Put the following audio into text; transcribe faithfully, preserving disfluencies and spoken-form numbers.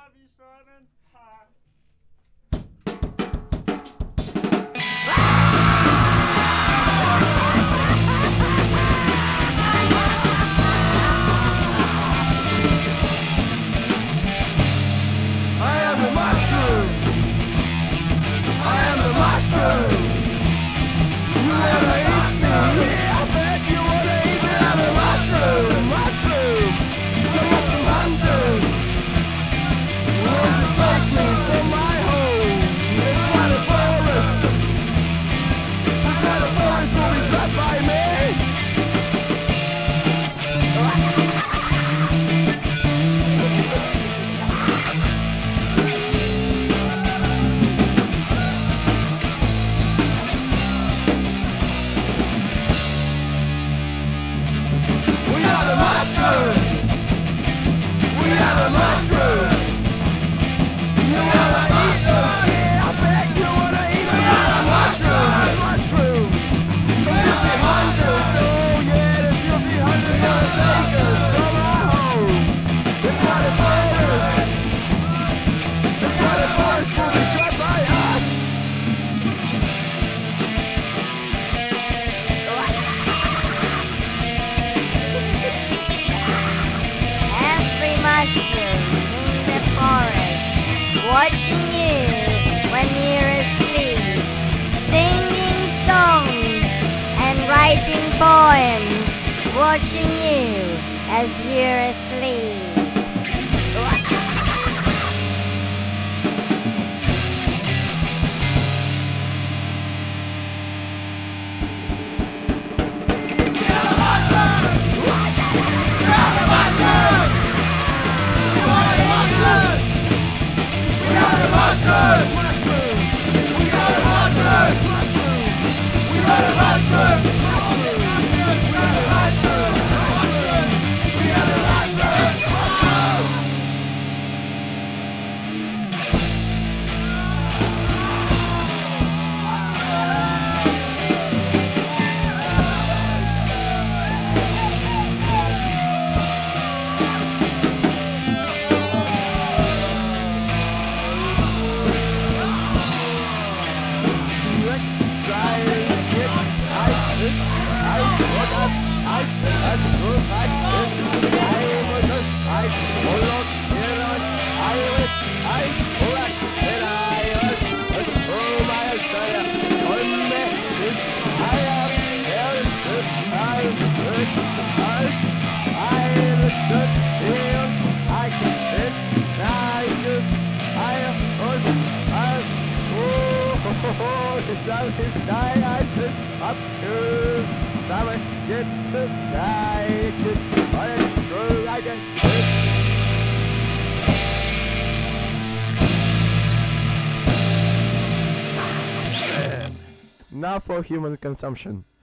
love you, Simon. Ha. I am the mushroom. I am the mushroom. You wanna eat me? Yeah, I bet you wanna eat me. I'm a mushroom, mushroom. I'm a mushroom hunter. You want to take me from my home? It's quite a forest. It's quite a forest will be trapped by me. We are the mushroom. We are the mushroom. You wanna eat us? Yeah, I bet you wanna eat us. We are the mushroom, mushroom. The filthy hunters. Oh yeah, the filthy hunters gonna take us from our home. It's quite a forest. It's quite a forest will be trapped by us. Every mushroom in the forest, watching you when you're asleep, singing songs and writing poems, watching you as you're asleep. Now for human consumption.